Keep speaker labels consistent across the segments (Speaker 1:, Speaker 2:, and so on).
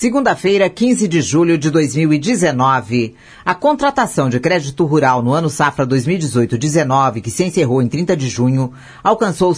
Speaker 1: Segunda-feira, 15 de julho de 2019. A contratação de crédito rural no ano safra 2018-19, que se encerrou em 30 de junho, alcançou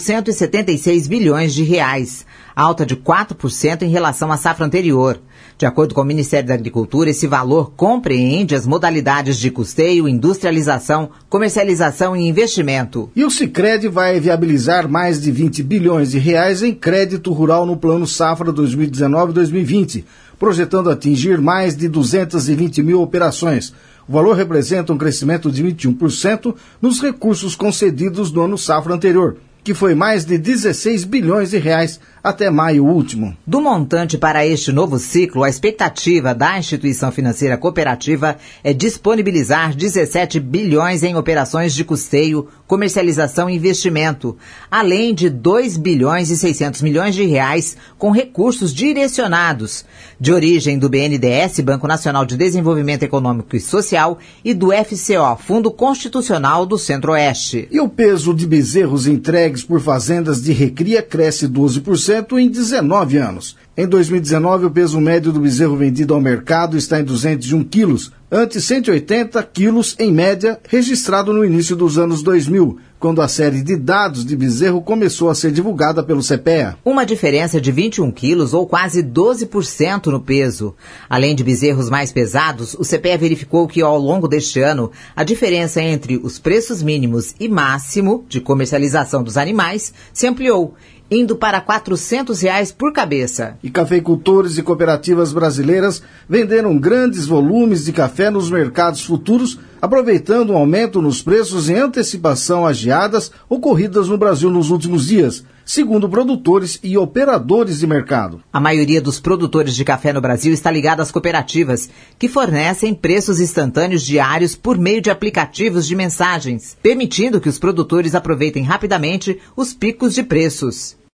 Speaker 1: 176 bilhões de reais, alta de 4% em relação à safra anterior. De acordo com o Ministério da Agricultura, esse valor compreende as modalidades de custeio, industrialização, comercialização e investimento.
Speaker 2: E o Sicredi vai viabilizar mais de 20 bilhões de reais em crédito rural no Plano Safra 2019-2020, projetando atingir mais de 220 mil operações. O valor representa um crescimento de 21% nos recursos concedidos no ano safra anterior, que foi mais de 16 bilhões de reais até maio último.
Speaker 1: Do montante para este novo ciclo, a expectativa da instituição financeira cooperativa é disponibilizar 17 bilhões em operações de custeio, comercialização e investimento, além de 2 bilhões e 600 milhões de reais com recursos direcionados, de origem do BNDES, Banco Nacional de Desenvolvimento Econômico e Social, e do FCO, Fundo Constitucional do Centro-Oeste.
Speaker 2: E o peso de bezerros entregues por fazendas de recria cresce 12% em 19 anos. Em 2019, o peso médio do bezerro vendido ao mercado está em 201 quilos, ante 180 quilos em média, registrado no início dos anos 2000, quando a série de dados de bezerro começou a ser divulgada pelo CPEA.
Speaker 1: Uma diferença de 21 quilos ou quase 12% no peso. Além de bezerros mais pesados, o CPEA verificou que ao longo deste ano, a diferença entre os preços mínimos e máximo de comercialização dos animais se ampliou, indo para R$ 400 por cabeça.
Speaker 2: E cafeicultores e cooperativas brasileiras venderam grandes volumes de café nos mercados futuros, aproveitando um aumento nos preços em antecipação às geadas ocorridas no Brasil nos últimos dias, segundo produtores e operadores de mercado.
Speaker 1: A maioria dos produtores de café no Brasil está ligada às cooperativas, que fornecem preços instantâneos diários por meio de aplicativos de mensagens, permitindo que os produtores aproveitem rapidamente os picos de preços.